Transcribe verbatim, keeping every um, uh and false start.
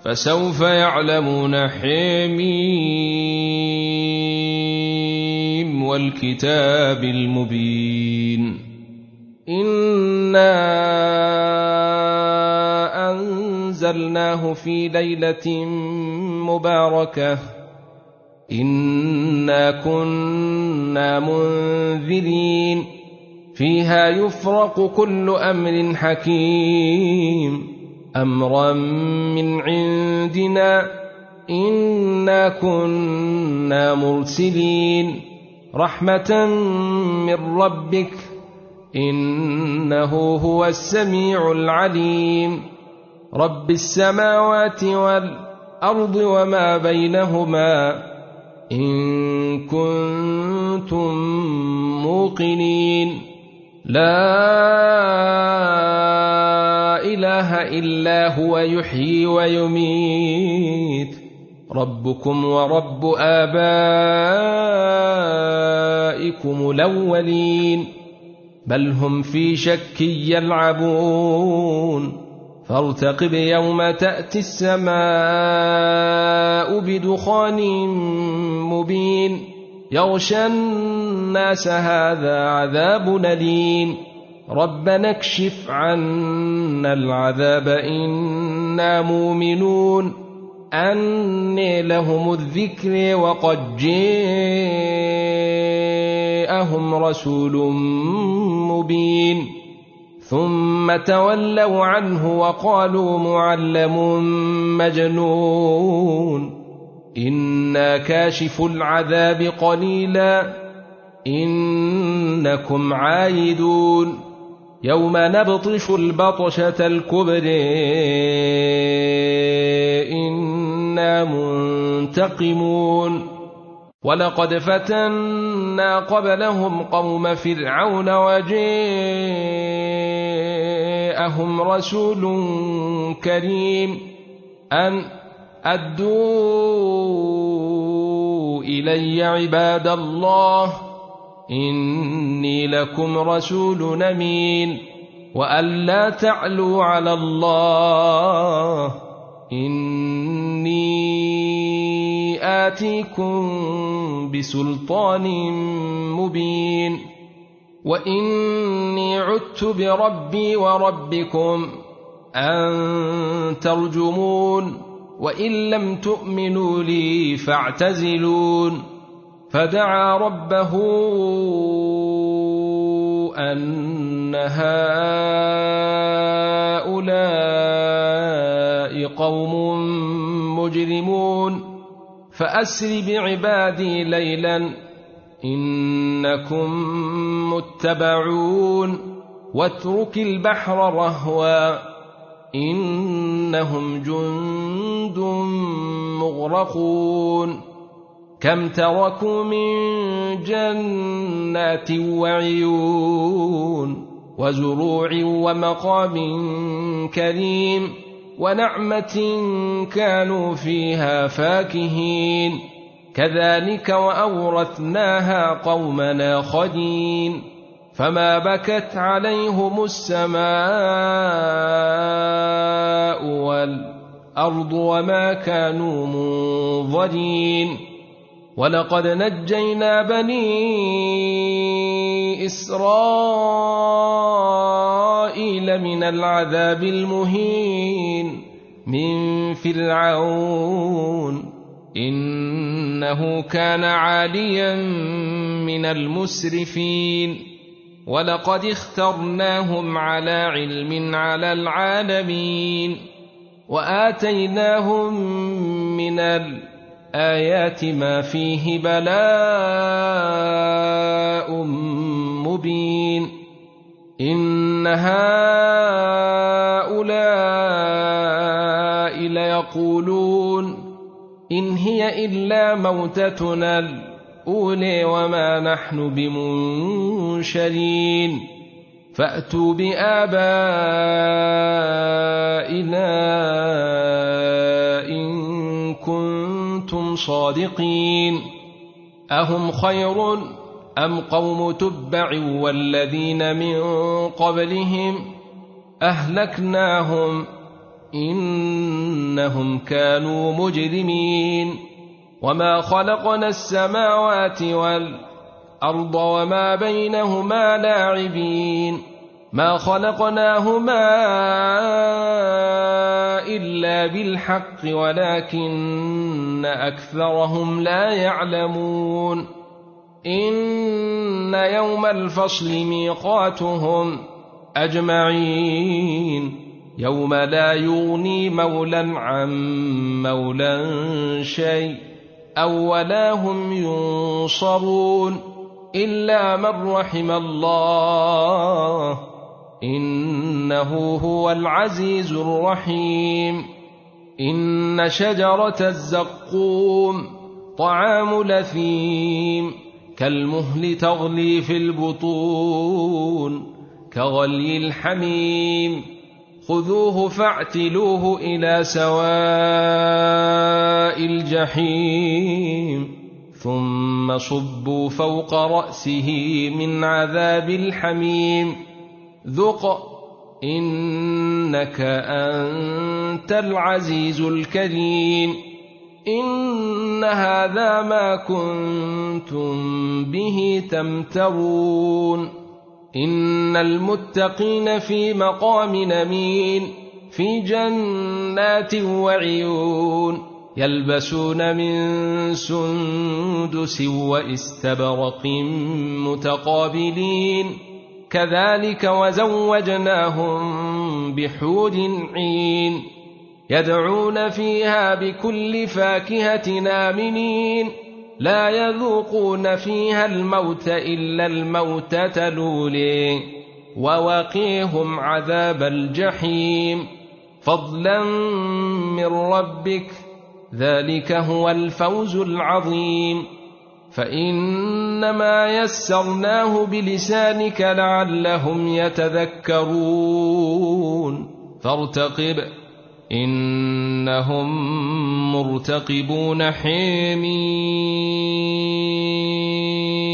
فسوف يعلمون. حميم والكتاب المبين. إنا أنزلناه في ليلة مباركة إنا كنا منذرين فيها يفرق كل أمر حكيم أمرا من عندنا إنا كنا مرسلين رحمة من ربك إنه هو السميع العليم. رب السماوات والأرض وما بينهما إن كنتم موقنين. لا إله إلا هو يحيي ويميت ربكم ورب آبائكم الأولين بل هم في شك يلعبون. فارتقب يوم تأتي السماء بدخان مبين يغشى الناس هذا عذاب أليم. ربنا اكشف عنا العذاب إنا مؤمنون. أني لهم الذكر وقد جاءهم رسول مبين ثم تولوا عنه وقالوا معلم مجنون. إنا كاشف العذاب قليلا إنكم عايدون. يوم نبطش البطشة الكبرى إنا منتقمون. ولقد فتنا قبلهم قوم فرعون وجاءهم رسول كريم أن أدوا إلي عباد الله إني لكم رسول أمين وأن لا تعلوا على الله إني آتيكم بسلطان مبين. وإني عدت بربي وربكم أن ترجمون وإن لم تؤمنوا لي فاعتزلون. فدعا ربه أن هؤلاء قوم مجرمون فأسر بعبادي ليلا إنكم متبعون. واترك البحر رهوا إنهم جند مغرقون. كم تركوا من جنات وعيون وزروع ومقام كريم ونعمة كانوا فيها فاكهين. كذلك وأورثناها قومنا آخرين. فما بكت عليهم السماء والأرض وما كانوا منظرين. ولقد نجينا بني إسرائيل من العذاب المهين من فرعون إنه كان عاليا من المسرفين. ولقد اخترناهم على علم على العالمين وآتيناهم من الآيات ما فيه بلاء مبين. إن هؤلاء ليقولون إن هي إلا موتتنا الأولى وما نحن بمنشرين. فأتوا بآبائنا إن كنتم صادقين. أهم خير أم قوم تبع والذين من قبلهم أهلكناهم إنهم كانوا مجرمين وما خلقنا السماوات والأرض وما بينهما لاعبين ما خلقناهما إلا بالحق ولكن أكثرهم لا يعلمون إن يوم الفصل ميقاتهم أجمعين يوم لا يغني مولى عن مولى شيء أو ولا هم ينصرون إلا من رحم الله إنه هو العزيز الرحيم إن شجرة الزقوم طعام لثيم كالمهل تغلي في البطون كغلي الحميم خذوه فاعتلوه إلى سواء الجحيم ثم صبوا فوق رأسه من عذاب الحميم ذق إنك أنت العزيز الكريم إن هذا ما كنتم به تمترون إن المتقين في مقام أمين في جنات وعيون يلبسون من سندس واستبرق متقابلين كذلك وزوجناهم بحور عين يدعون فيها بكل فاكهة آمنين لا يذوقون فيها الموت إلا الموتة الأولى ووقيهم عذاب الجحيم فضلا من ربك ذلك هو الفوز العظيم فإنما يسرناه بلسانك لعلهم يتذكرون فارتقب إنهم مرتقبون حميم